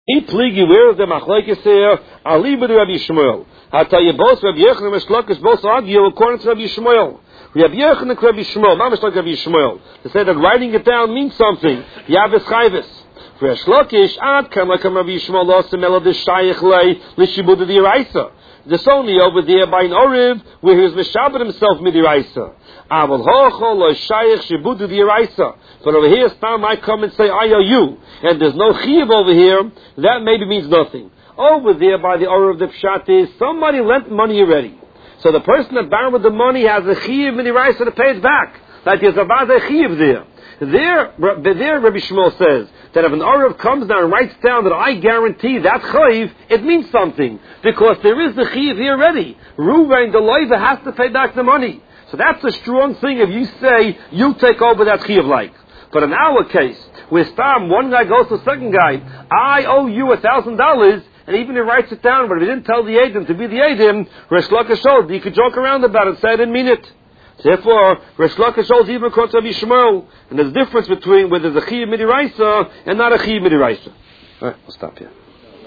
Pligi, where is the machlekes here? Ali b'Rabbi Shmuel. I'll tell you both, Rabbi Yochanan and Rish Lakish both argue according to Rabbi Shmuel. Rabbi Yochanan and Rabbi Shmuel, not much like Rabbi Shmuel. They say that writing it down means something. Yavis chayvis. For Rish Lakish, ad kam like Rabbi Shmuel lost the melody shayich lei l'shibud d'iraisa. This only over there by an oriv where he was mishabed himself midiraisa. Aval hochol lo shayich shibud d'iraisa. But over here, Stam might come and say IOU, and there's no chiyuv over here. That maybe means nothing. Over there by the oriv, the pshat is somebody lent money already. So the person that borrowed with the money has a chiyuv midiraisa to pay it back. Like there's a vada chiyuv there. There, Rabbi Shmuel says that if an Arav comes down and writes down that I guarantee that chayiv, it means something because there is the chayiv here already. Ruvain the loiva has to pay back the money, so that's a strong thing. If you say you take over that chayiv, like, but in our case, where Stam one guy goes to the second guy, I owe you $1,000, and even he writes it down, but if he didn't tell the Eidim to be the Eidim, Rish Lakish showed you could joke around about it and say I didn't mean it. Therefore, Rish Lakish holds even according to Rabbi Shmuel, and there's a difference between whether there's a chiyuv midiraisa and not a chiyuv midiraisa. All right, we'll stop here.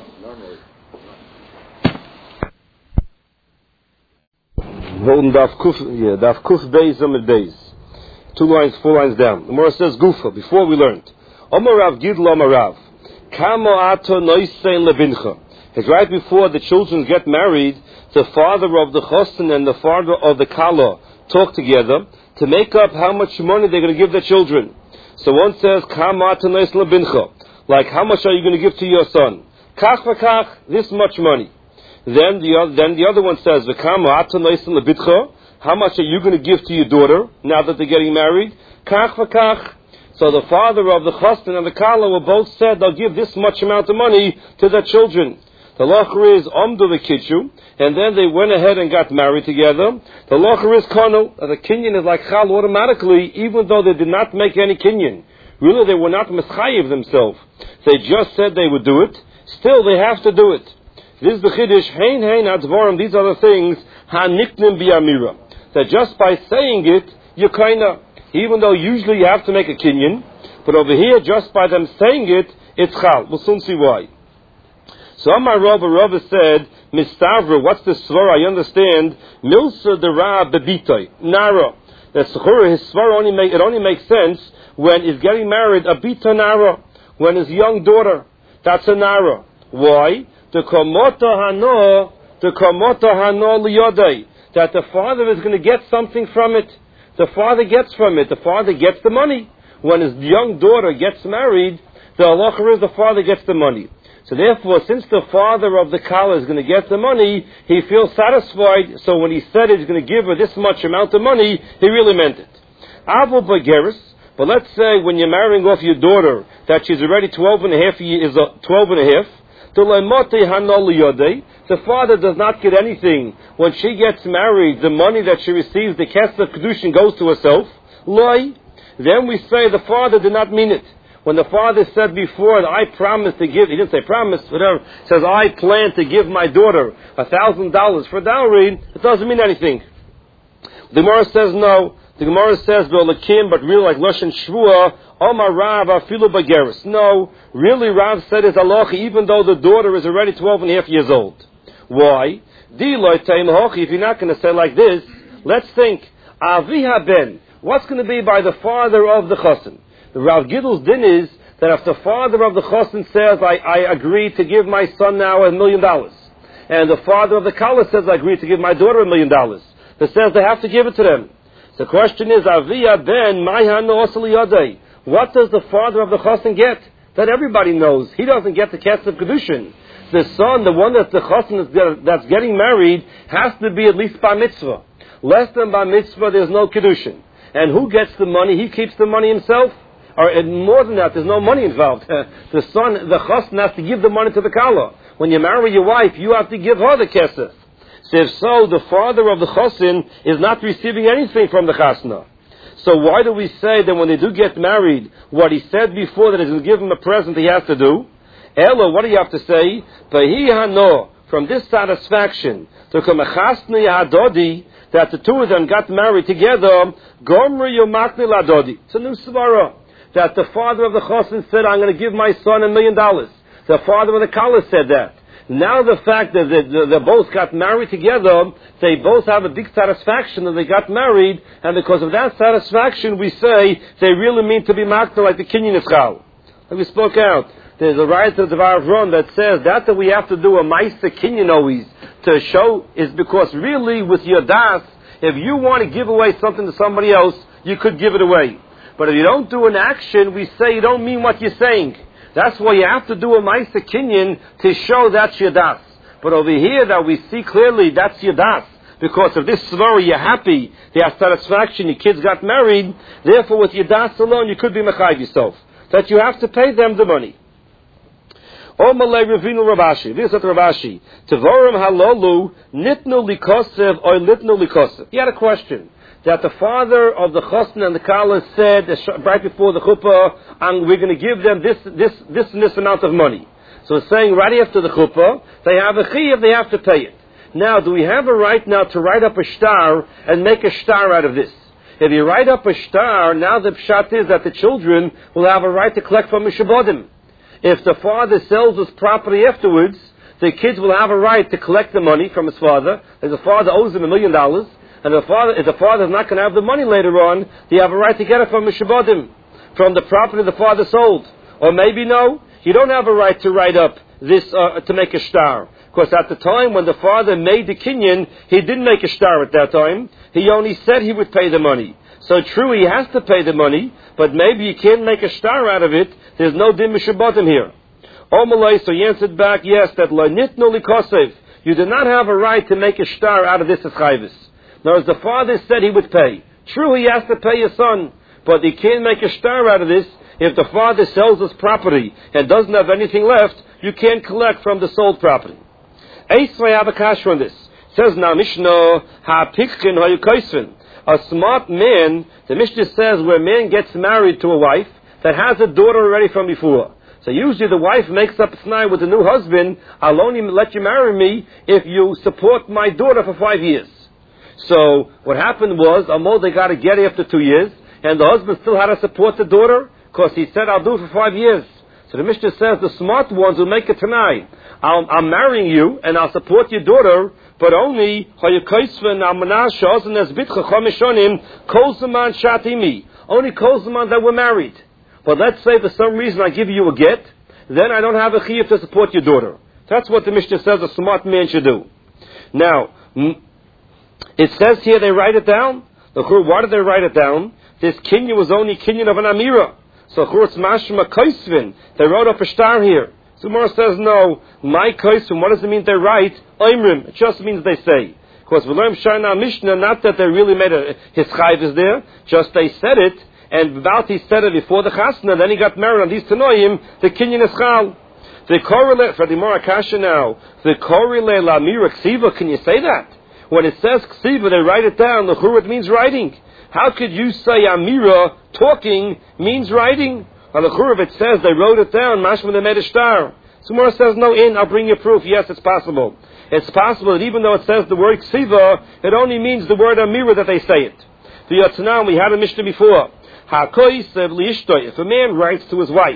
Daf Kuf Beis Amid Beis. 2 lines, 4 lines down. The Gemara says Gufa. Before we learned, Omar Rav Gidl Omar Rav Kamo Ato Noisein Lebincha. It's right before the children get married, the father of the chosin and the father of the kala talk together to make up how much money they're going to give their children. So one says, like, how much are you going to give to your son? Kach v'kach, this much money. Then the other one says, how much are you going to give to your daughter now that they're getting married? Kach v'kach. So the father of the chastan and the kala were both said they'll give this much amount of money to their children. The locher is omdu v'kitchu, and then they went ahead and got married together. The locher is kono, the kinyan is like chal automatically, even though they did not make any kinyan. Really, they were not mischayiv themselves. They just said they would do it. Still, they have to do it. This is the chiddush. Hein advarim. These are the things haniknim bi'amira. That just by saying it, you kinda, even though usually you have to make a kinyan, but over here, just by them saying it, it's chal. We'll soon see why. So Amar Rava said, Mistavra, what's the svara? I understand. Milsa the Ra bebitoi, Nara. That Sechura, his svara only makes sense when he's getting married, a bita Nara, when his young daughter. That's a Nara. Why? The Kamota Hano liyodai. That the father is going to get something from it. The father gets from it. The father gets the money. When his young daughter gets married, the halacha is the father gets the money. So therefore, since the father of the kala is going to get the money, he feels satisfied. So when he said he's going to give her this much amount of money, he really meant it. Avol bageris. But let's say when you're marrying off your daughter that she's already 12 and a half. The father does not get anything when she gets married. The money that she receives, the kesef kedushin, goes to herself. Loi. Then we say the father did not mean it. When the father said before that I promised to give, he didn't say promise, whatever, says I plan to give my daughter $1,000 for dowry, it doesn't mean anything. The Gemara says no. The Gemara says B'olakim, but really like Lashon Shvua, Omar Rav Afilu Bageris. No, really Rav said it's halacha even though the daughter is already 12 and a half years old. Why? If you're not going to say like this, let's think, Aviha ben, what's going to be by the father of the chosin? The Rav Gidl's din is that if the father of the chosin says, I agree to give my son now $1 million, and the father of the kala says, I agree to give my daughter $1 million, that says they have to give it to them. The question is, Aviyah ben Mayhano Osaliyadei. What does the father of the chosin get? That everybody knows. He doesn't get the kesef kedushin. The son, the one that's the chosin that's getting married, has to be at least bar mitzvah. Less than bar mitzvah, there's no kedushin. And who gets the money? He keeps the money himself. Or more than that, there's no money involved. The son, the chosin, has to give the money to the kala. When you marry your wife, you have to give her the kesef. So if so, the father of the chosin is not receiving anything from the chasna. So why do we say that when they do get married, what he said before that he's going to give him a present he has to do? Ella, what do you have to say? Vahi hano, from this satisfaction, to come a chasna yadodi, that the two of them got married together, gomri yomakni ladodi. It's a new svara. That the father of the chosin said, I'm going to give my son $1 million. The father of the Kala said that. Now the fact that they both got married together, they both have a big satisfaction that they got married, and because of that satisfaction, we say they really mean to be makta like the kinyan ischal. Like we spoke out, there's a right to the Devar of Ron that says that we have to do a meister kinyan always to show is because really with your das, if you want to give away something to somebody else, you could give it away. But if you don't do an action, we say you don't mean what you're saying. That's why you have to do a meister kinyan to show that's your das. But over here that we see clearly that's your das. Because of this svara, you're happy, you have satisfaction, your kids got married, therefore with your das alone you could be mechayiv yourself. That you have to pay them the money. Omalei Ravinu Ravashi. This is Ravashi. Tevorim halolu nitnu likosev or litnu likosev. He had a question that the father of the chosn and the kala said right before the chuppah, and we're going to give them this and this amount of money. So it's saying right after the chuppah, they have a chiyuv, they have to pay it. Now, do we have a right now to write up a shtar and make a shtar out of this? If you write up a shtar, now the pshat is that the children will have a right to collect from Mishabodim. If the father sells his property afterwards, the kids will have a right to collect the money from his father. If the father owes him $1 million, and if the father is not going to have the money later on, they have a right to get it from Mishabodim, from the property the father sold. Or maybe no, you don't have a right to write up this to make a shtar. Because at the time when the father made the kinyan, he didn't make a shtar at that time. He only said he would pay the money. So true, he has to pay the money, but maybe you can't make a shtar out of it. There's no din mishabotim here. Omalei, so he answered back, yes, that lo'nitnu likosev. You do not have a right to make a shtar out of this as chayvis. Now, as the father said he would pay. True, he has to pay his son, but he can't make a shtar out of this. If the father sells his property and doesn't have anything left, you can't collect from the sold property. Eisrei have a kasha on this. It says now Mishnah ha-pikkin ha-yukaisvin. A smart man, the Mishnah says, where a man gets married to a wife that has a daughter already from before. So usually the wife makes up a snai with the new husband, I'll only let you marry me if you support my daughter for 5 years. So what happened was, Amol, they got to get after 2 years, and the husband still had to support the daughter, because he said, I'll do it for 5 years. So the Mishnah says, the smart ones will make it tonight. I'm marrying you, and I'll support your daughter, but only only kolzaman that we're married. But let's say for some reason I give you a get, then I don't have a chiyuv to support your daughter. That's what the Mishnah says a smart man should do. Now, it says here they write it down. Why did they write it down? This kinyan was only kinyan of an amira. So it's mashma kaisvin. They wrote up a star here. So Gemara says, no, my kaisvin, what does it mean they write? Oimrim. It just means they say. Because we learn Shana Mishnah, not that they really made his chayv is there, just they said it, and about he said it before the chasna, then he got married on these tanoim, the kinyan is chal. The correlate, for the Gemara Kasha now, the correlate la mira ksiva, can you say that? When it says ksiva, they write it down, the chur, it means writing. How could you say amira, talking, means writing? On the chur, it says they wrote it down, mashma they made a star. So Gemara says, no, I'll bring you proof. Yes, it's possible. It's possible that even though it says the word ksiva, it only means the word amira that they say it. The Yatzanan, we had a Mishnah before. If a man writes to his wife,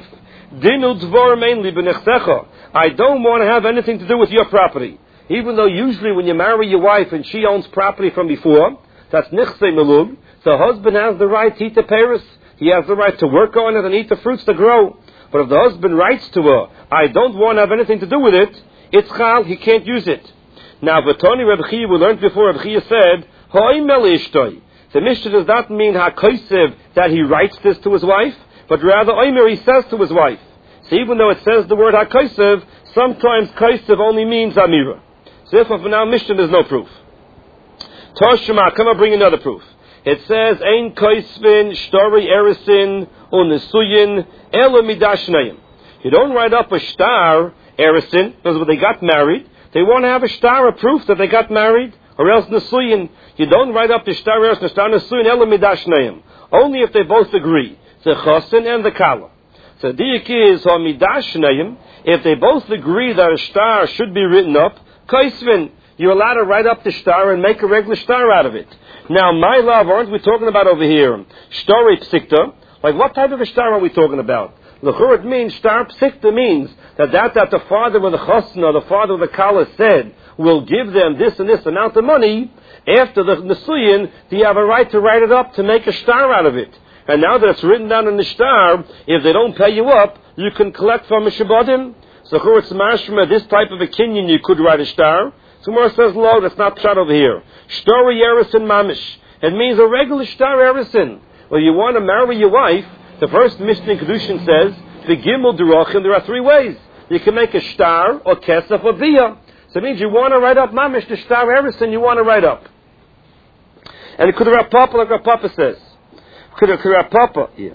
I don't want to have anything to do with your property. Even though usually when you marry your wife and she owns property from before, that's nichse melug, the husband has the right to eat the paris. He has the right to work on it and eat the fruits that grow. But if the husband writes to her, I don't want to have anything to do with it, it's chal, he can't use it. Now, Vatoni Reb Chia, we learned before, Reb Chia said, the Mishnah does not mean ha-kaisev, that he writes this to his wife, but rather oimer, he says to his wife. So even though it says the word ha-kaisev, sometimes kaisev only means amira. So therefore, for now, Mishnah, there's no proof. Toshima, come and bring another proof. It says, Ein kaisvin, shtori erisin, unesuyin, elo midashneim. You don't write up a shtar, erisin, because when they got married, they want to have a shtar, a proof that they got married, or else nesuyin. You don't write up the shtar, erisin, the shtar, nesuyin, elo midashneim. Only if they both agree, the chosin and the kala. So the diak is, ha midashneim, if they both agree that a shtar should be written up, kaisvin, you're allowed to write up the shtar and make a regular shtar out of it. Now, my love, aren't we talking about over here? Shtori psikta. Like, what type of a shtar are we talking about? L'chur it means, shtar psikta means that the father of the chassan or the father of the kala said will give them this and this amount of money, after the Nesuyin, do you have a right to write it up to make a shtar out of it? And now that it's written down in the shtar, if they don't pay you up, you can collect from a shabadim. So it's mashma, this type of a kinyan you could write a shtar. So Gemara says, no, that's not shot over here. Shtar Yerison mamish. It means a regular shtar Yerison. Well, you want to marry your wife, the first Mishnah in Kedushin says, the Gimel Derachim, there are three ways. You can make a shtar, or kesef, or biyah. So it means you want to write up mamish, the shtar Yerison you want to write up. And it could have Papa, like Rav Papa says. Could have Rav Papa, yeah.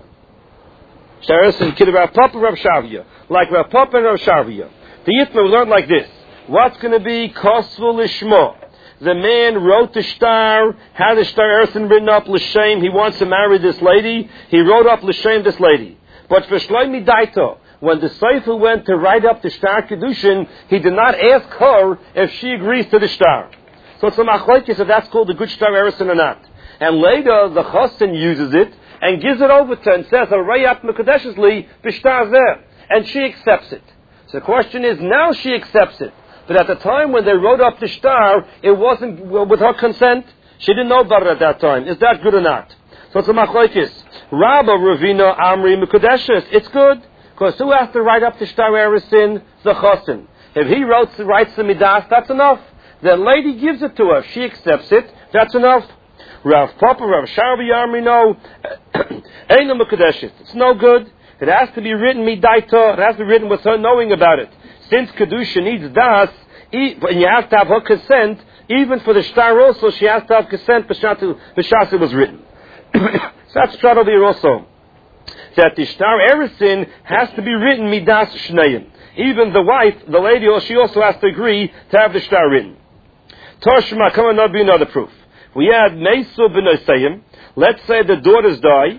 Sharison, could have Rav Papa, Rav Shavia. Like Rav Papa and Rav Shavia. The Yitma we learned like this. What's going to be Kosvul Lishma? The man wrote the shtar, had the shtar Erison written up, L'Shem, he wants to marry this lady. He wrote up L'Shem, this lady. But for Shlomi Daito, when the Sefer went to write up the shtar Kedushin, he did not ask her if she agrees to the shtar. So it's a machlokes if that's called a good shtar Erison or not. And later, the chassan uses it and gives it over to her and says, Arayat Mekadeshesli b'shtar zeh. And she accepts it. So the question is, now she accepts it. But at the time when they wrote up the shtar, it wasn't with her consent. She didn't know about it at that time. Is that good or not? So it's a machlokes. Rabba Ravina Amri Mekadeshes. It's good. Because who has to write up the shtar Erison? The chassan. If he writes the midas, that's enough. The lady gives it to her. She accepts it. That's enough. Rav Papa, Rav Sharvi Amri, no. Ain't no Mekadeshes. It's no good. It has to be written midaita. It has to be written with her knowing about it. Since Kedusha needs das, and you have to have her consent, even for the shtar also, she has to have consent, b'shas it was written. So that's shot over here also. That the shtar Erison has to be written midas shneim. Even the wife, the lady, she also has to agree to have the shtar written. Toshma, come on, not be another proof. We had Meisub b'Nosayim. Let's say the daughters die.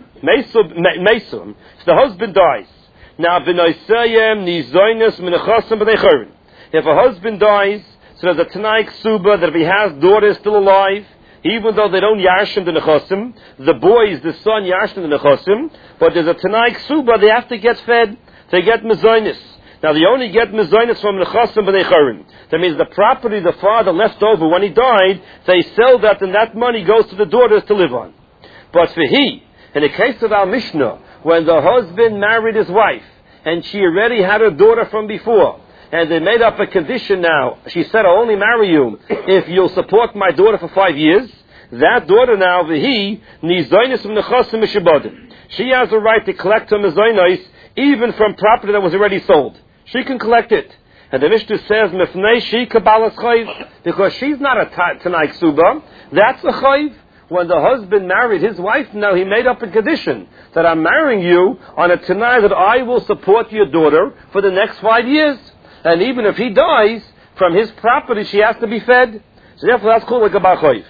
Meisub. So the husband dies. Now, b'Nosayim nizoinus minachasim b'neichorin. If a husband dies, so there's a Tanai Ksuba that if he has daughters still alive, even though they don't yarshim the nechasim, the boys, the son yarshim the nechasim, but there's a Tanai Ksuba, they have to get fed. They get mezoinus. Now, they only get mezoinus from nechasim b'neichorin. That means the property the father left over when he died, they sell that and that money goes to the daughters to live on. But for in the case of our Mishnah, when the husband married his wife, and she already had a daughter from before, and they made up a condition now, she said, I'll only marry you if you'll support my daughter for 5 years, that daughter now, nizoinus from nechasim mishabadim. She has a right to collect her mezoinus even from property that was already sold. She can collect it. And the Mishnah says, Mifnei she kabbalas chayv, because she's not a Tanai Ksuba. That's a chayv. When the husband married his wife, now he made up a condition that I'm marrying you on a Tanai that I will support your daughter for the next 5 years. And even if he dies, from his property she has to be fed. So therefore that's called like a bar chayv.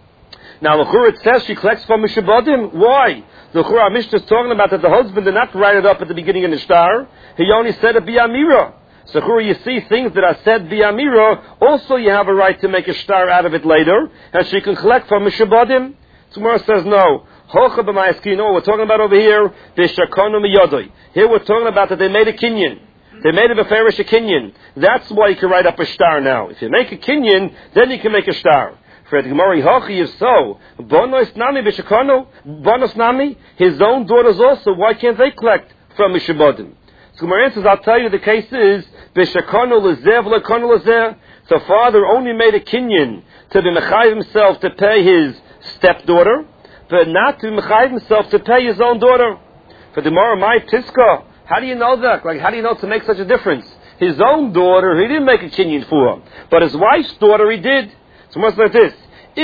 Now the Chur it says she collects from Mishabadim. Why? The Chur Mishnah is talking about that the husband did not write it up at the beginning of the shtar. He only said it b'amira. So Chur, you see things that are said b'amira, also you have a right to make a shtar out of it later, and she can collect from Mishabadim. Tomorrow says no. Hocha b'ma'aski, no, we're talking about over here, v'shakonu miyodoi. Here we're talking about that they made a kinyan. They made a beferish a kinyan. That's why you can write up a shtar now. If you make a kinyan, then you can make a shtar. For the Gemara Hochi is so. Bonos nami v'shakonu, bonos nami, his own daughters also, why can't they collect from Mishabadim? So Gemara answers, I'll tell you the case is, v'shakonu l'zeh v'lekonu l'zeh. The father only made a kinyan to be mechayiv himself to pay his stepdaughter, but not to be mechayiv himself to pay his own daughter. For the Gemara, my Tiska, how do you know that? Like, how do you know to make such a difference? His own daughter, he didn't make a kinyan for her, but his wife's daughter, he did. So much like this.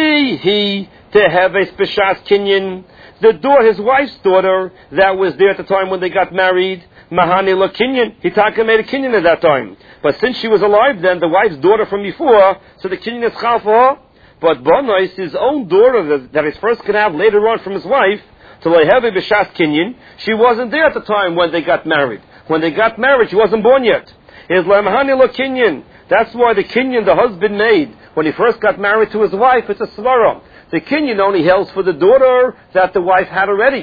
He to have a special kinyan. The daughter, his wife's daughter, that was there at the time when they got married, Mahani la kinyan. Hitaka made a kinyan at that time. But since she was alive then, the wife's daughter from before, so the kinyan is chal for her. But Bonois, his own daughter that his first can have later on from his wife, to lehevi b'shas kinyan, she wasn't there at the time when they got married. When they got married, she wasn't born yet. Is Mahani la kinyan. That's why the kinyan the husband made when he first got married to his wife, it's a svara. The kinyan only holds for the daughter that the wife had already.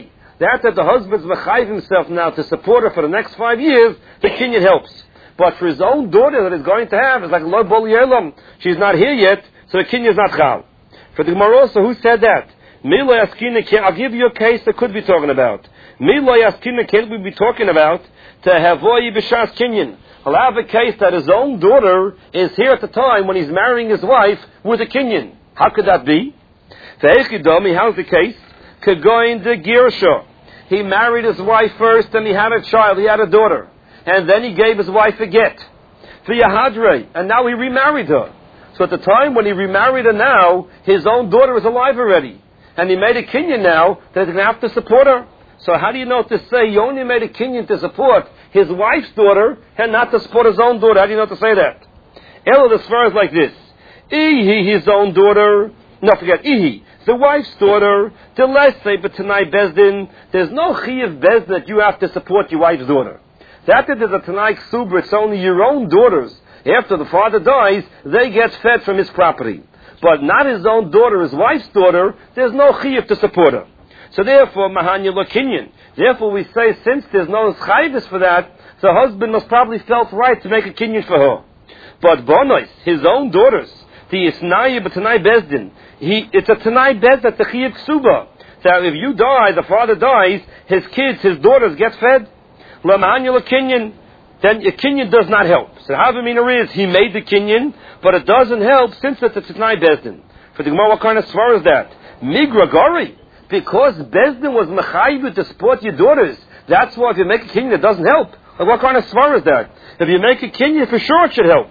That the husband's mechayiv himself now to support her for the next 5 years, the kinyan helps. But for his own daughter that is going to have, it's like lo bol yelam. She's not here yet, so the kinyan is not chal. For the Gemara also, who said that? I'll give you a case that could be talking about. Can we be talking about to havoyi b'shas kinyan? I'll have a case that his own daughter is here at the time when he's marrying his wife with a kinyan. How could that be? How's the case? Kagoin de Girsha. He married his wife first and he had a child, he had a daughter. And then he gave his wife a get. For Yahadre. And now he remarried her. So at the time when he remarried her now, his own daughter is alive already. And he made a kinyan now that he's going to have to support her. So how do you know to say he only made a kinyan to support his wife's daughter and not to support his own daughter? How do you know to say that? Elo, the svar is like this. Ihi, his own daughter. No, forget. Ihi, the wife's daughter. The last say, but tonight Bezdin, there's no chiyav Bezdin that you have to support your wife's daughter. That there's a Tanai Ksubra, it's only your own daughters. After the father dies, they get fed from his property. But not his own daughter, his wife's daughter, there's no chiyav to support her. So therefore, mahanya lokinyan. Therefore we say, since there's no chayvis for that, the husband must probably felt right to make a kinyan for her. But bonois, his own daughters, the isnaya b'tanai bezdin, it's a tanai bez that the chiyav ksuba. That if you die, the father dies, his kids, his daughters get fed. Lamahanya lokinyan. Then a kinyan does not help. So Havamina is, he made the kinyan, but it doesn't help since it's a Tanai Bezdin. For the Gemara, what kind of svar is that? Migragari. Because Bezdin was mechayiv to support your daughters. That's why if you make a kinyan, it doesn't help. Like what kind of svar is that? If you make a kinyan, for sure it should help.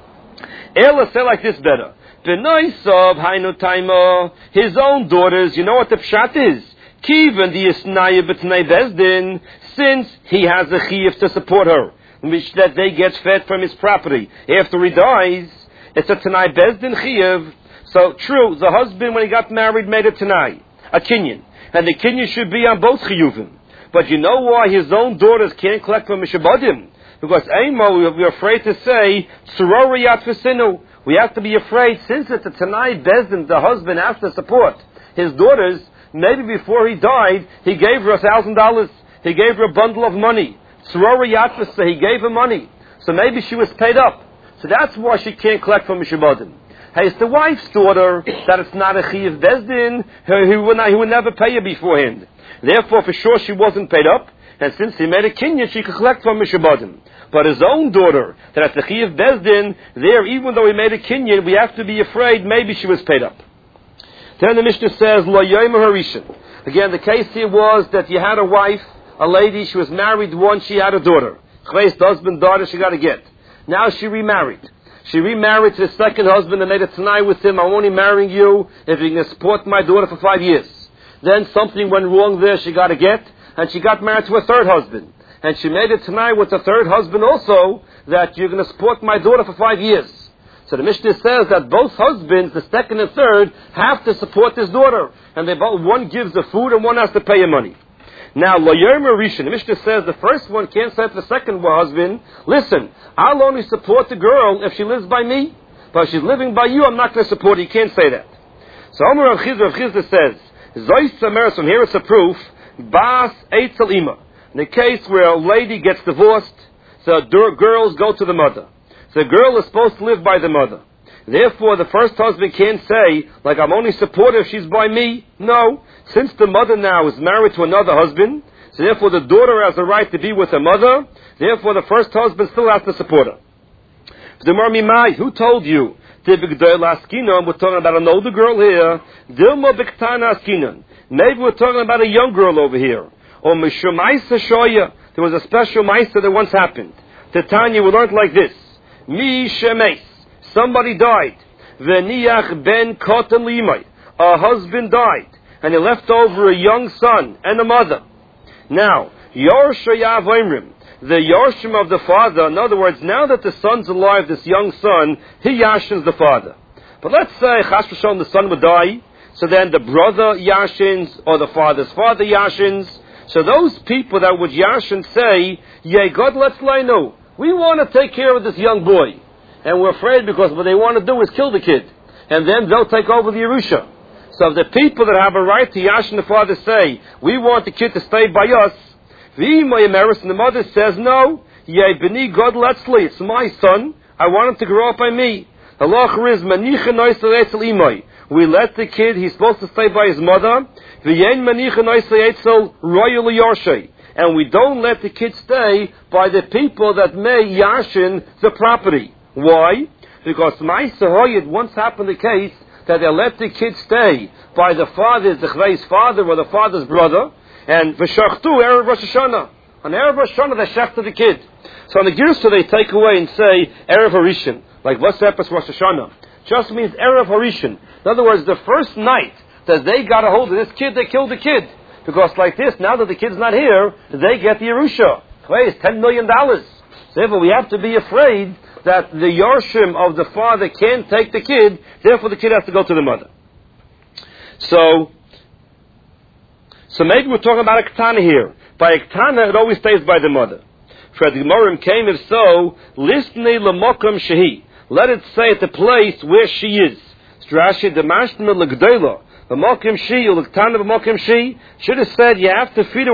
Ela say like this better. B'noisav hainu taima. His own daughters, you know what the pshat is? Kiven the isnaya b'tnei Bezdin, since he has a chiyuv to support her, which that they get fed from his property. After he dies, it's a Tanai Bezdin Chiyuv. So true, the husband when he got married made a Tanai, a kinyan. And the kinyan should be on both Chiyuvim. But you know why his own daughters can't collect from Mishabadim? Because Eimo, we're afraid to say, Tsuroriyat Fesinu. We have to be afraid, since it's a Tanai Bezdin, the husband has to support his daughters. Maybe before he died, he gave her $1,000. He gave her a bundle of money. So he gave her money. So maybe she was paid up. So that's why she can't collect from Mishabadim. Hey, it's the wife's daughter that it's not a Chiyav Bezdin. He would never pay her beforehand. Therefore, for sure, she wasn't paid up. And since he made a kinyan, she could collect from Mishabadim. But his own daughter, that at the Chiyav Bezdin, there, even though he made a kinyan, we have to be afraid maybe she was paid up. Then the Mishnah says, Lo Yoim Harishan. Again, the case here was that you had a wife, a lady, she was married once, she had a daughter. The husband, daughter, she got a get. Now she remarried. She remarried to the second husband and made a tanai with him, I'm only marrying you if you can support my daughter for 5 years. Then something went wrong there, she got a get, and she got married to a third husband. And she made a tanai with the third husband also, that you're going to support my daughter for 5 years. So the Mishnah says that both husbands, the second and third, have to support his daughter. And they both, one gives the food and one has to pay her money. Now, Loyer Marishan, the Mishnah says the first one can't say to the second husband, listen, I'll only support the girl if she lives by me, but if she's living by you, I'm not going to support her. You can't say that. So Omer Rav Chizda says, Zois Sameres, from here it's a proof, Bas Eitzel Ima. In the case where a lady gets divorced, so girls go to the mother. So the girl is supposed to live by the mother. Therefore, the first husband can't say, like, I'm only supportive if she's by me. No. Since the mother now is married to another husband, so therefore the daughter has a right to be with her mother, therefore the first husband still has to support her. Who told you? We're talking about an older girl here. Maybe we're talking about a young girl over here. Or there was a special Maisa that once happened. Tanya, we learned like this. Somebody died. V'niach ben kotan limay. A husband died, and he left over a young son and a mother. Now, Yorshayav Oimrim, the Yorshim of the father, in other words, now that the son's alive, this young son, he yashins the father. But let's say, Chas v'shalom, the son would die, so then the brother yashins, or the father's father yashins. So those people that would yashin say, Yeh God, let's lay no. We want to take care of this young boy. And we're afraid because what they want to do is kill the kid. And then they'll take over the Yerusha. So if the people that have a right to Yashin the father say, we want the kid to stay by us, and the mother says, no, it's my son, I want him to grow up by me. The law is, we let the kid, he's supposed to stay by his mother, and we don't let the kid stay by the people that may Yashin the property. Why? Because it once happened the case that they let the kid stay by the father's father or the father's brother, and v'shachtu Erev Rosh Hashanah. On Erev Rosh Hashanah they shechted the kid. So on the Girsa they take away and say Erev Harishon. Like what's the Rosh Hashanah? Just means Erev Harishon. In other words, the first night that they got a hold of this kid, they killed the kid. Because like this, now that the kid's not here, they get the Yerusha. It's $10 million. So therefore we have to be afraid that the Yorshim of the father can't take the kid, therefore the kid has to go to the mother. So maybe we're talking about a Ketana here. By a Ketana, it always stays by the mother. For the Gemara came, if so, Listnei L'Mokam Shehi. Let it say at the place where she is. Strashi Demashna L'Gdoila. L'Mokam Shehi, L'Ktana L'Mokam Shehi. Should have said you have to feed her